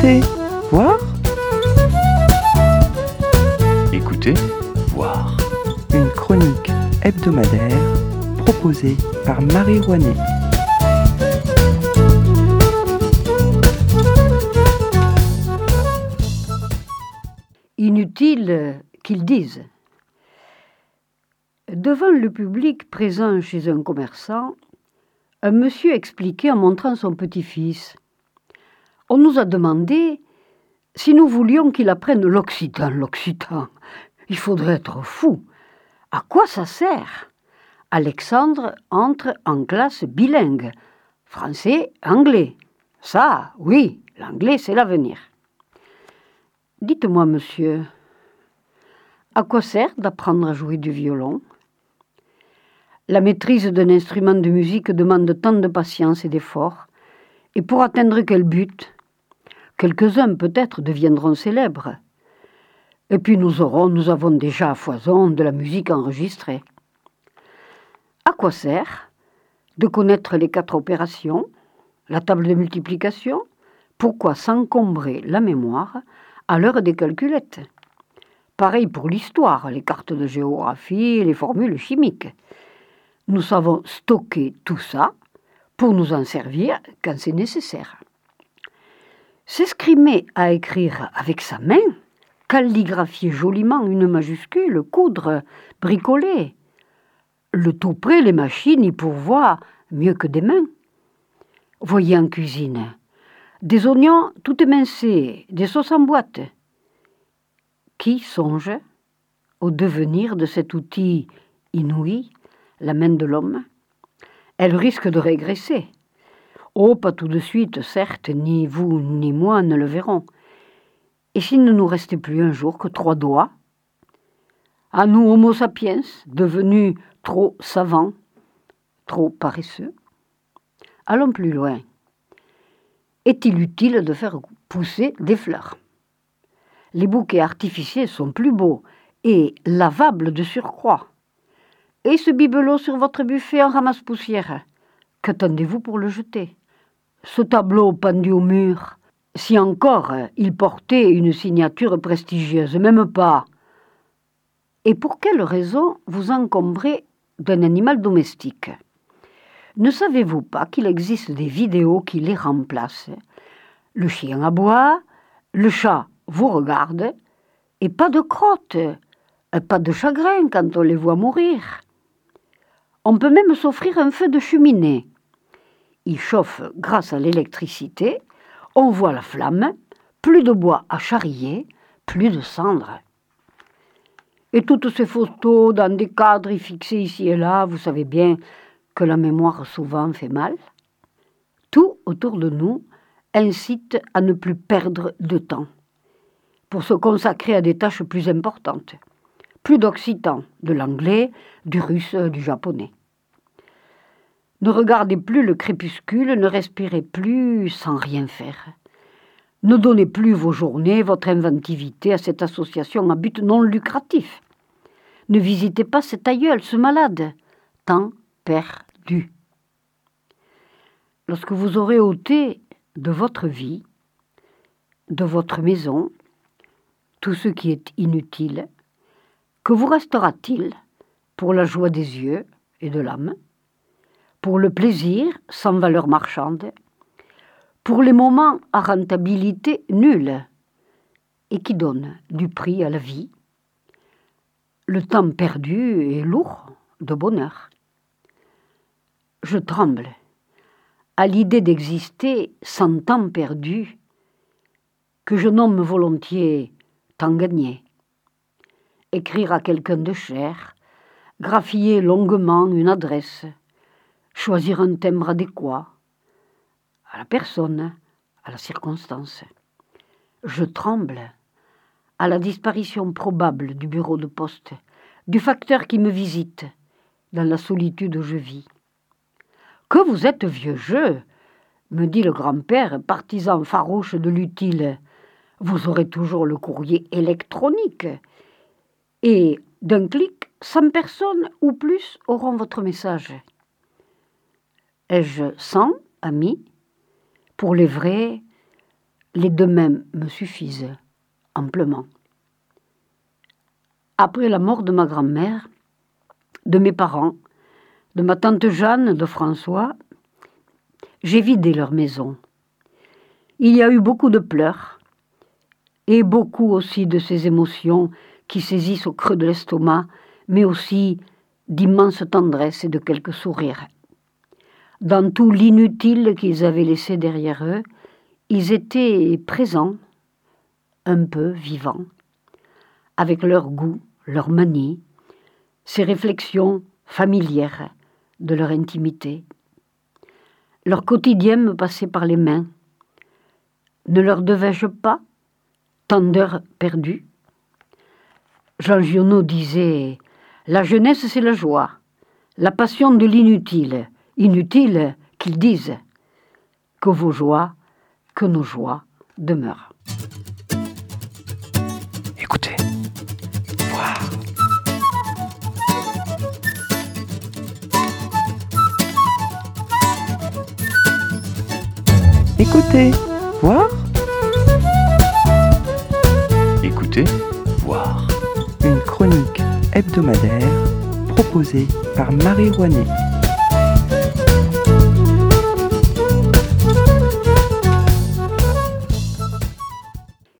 Écoutez, voir. Écoutez, voir. Une chronique hebdomadaire proposée par Marie Rouanet. Inutile qu'ils disent. Devant le public présent chez un commerçant, un monsieur expliquait en montrant son petit-fils. On nous a demandé si nous voulions qu'il apprenne l'occitan. L'occitan, il faudrait être fou. À quoi ça sert ? Alexandre entre en classe bilingue, français-anglais. Ça, oui, l'anglais, c'est l'avenir. Dites-moi, monsieur, à quoi sert d'apprendre à jouer du violon ? La maîtrise d'un instrument de musique demande tant de patience et d'effort. Et pour atteindre quel but ? Quelques-uns peut-être deviendront célèbres. Et puis nous avons déjà à foison de la musique enregistrée. À quoi sert de connaître les 4 opérations, la table de multiplication ? Pourquoi s'encombrer la mémoire à l'heure des calculettes ? Pareil pour l'histoire, les cartes de géographie et les formules chimiques. Nous savons stocker tout ça pour nous en servir quand c'est nécessaire. S'escrimer à écrire avec sa main, calligraphier joliment une majuscule, coudre, bricoler. Le tout près, les machines y pourvoient mieux que des mains. Voyez en cuisine, des oignons tout émincés, des sauces en boîte. Qui songe au devenir de cet outil inouï, la main de l'homme ? Elle risque de régresser. Oh, pas tout de suite, certes, ni vous ni moi ne le verrons. Et s'il ne nous restait plus un jour que 3 doigts ? À nous, Homo sapiens, devenus trop savants, trop paresseux ? Allons plus loin. Est-il utile de faire pousser des fleurs ? Les bouquets artificiels sont plus beaux et lavables de surcroît. Et ce bibelot sur votre buffet en ramasse-poussière, qu'attendez-vous pour le jeter ? Ce tableau pendu au mur, si encore il portait une signature prestigieuse, même pas. Et pour quelle raison vous encombrez d'un animal domestique ? Ne savez-vous pas qu'il existe des vidéos qui les remplacent ? Le chien aboie, le chat vous regarde, et pas de crotte, pas de chagrin quand on les voit mourir. On peut même s'offrir un feu de cheminée. Il chauffe grâce à l'électricité, on voit la flamme, plus de bois à charrier, plus de cendres. Et toutes ces photos dans des cadres fixés ici et là, vous savez bien que la mémoire souvent fait mal. Tout autour de nous incite à ne plus perdre de temps, pour se consacrer à des tâches plus importantes. Plus d'occitan, de l'anglais, du russe, du japonais. Ne regardez plus le crépuscule, ne respirez plus sans rien faire. Ne donnez plus vos journées, votre inventivité à cette association à but non lucratif. Ne visitez pas cet aïeul, ce malade. Temps perdu. Lorsque vous aurez ôté de votre vie, de votre maison, tout ce qui est inutile, que vous restera-t-il pour la joie des yeux et de l'âme, pour le plaisir sans valeur marchande, pour les moments à rentabilité nulle et qui donnent du prix à la vie? Le temps perdu est lourd de bonheur. Je tremble à l'idée d'exister sans temps perdu, que je nomme volontiers temps gagné. Écrire à quelqu'un de cher, graffier longuement une adresse, choisir un timbre adéquat à la personne, à la circonstance. Je tremble à la disparition probable du bureau de poste, du facteur qui me visite dans la solitude où je vis. Que vous êtes vieux jeu, me dit le grand-père, partisan farouche de l'utile. Vous aurez toujours le courrier électronique. Et d'un clic, 100 personnes ou plus auront votre message. Ai-je 100 amis ? Pour les vrais, Les 2 mains me suffisent amplement. Après la mort de ma grand-mère, de mes parents, de ma tante Jeanne, de François, j'ai vidé leur maison. Il y a eu beaucoup de pleurs et beaucoup aussi de ces émotions qui saisissent au creux de l'estomac, mais aussi d'immense tendresse et de quelques sourires. Dans tout l'inutile qu'ils avaient laissé derrière eux, ils étaient présents, un peu vivants, avec leur goût, leur manie, ces réflexions familières de leur intimité. Leur quotidien me passait par les mains. Ne leur devais-je pas tant d'heures perdues? Jean Giono disait « La jeunesse, c'est la joie, la passion de l'inutile. Inutile qu'ils disent que vos joies, que nos joies demeurent. » Écoutez, voir. Écoutez, voir. Écoutez, voir. Une chronique hebdomadaire proposée par Marie Rouanet.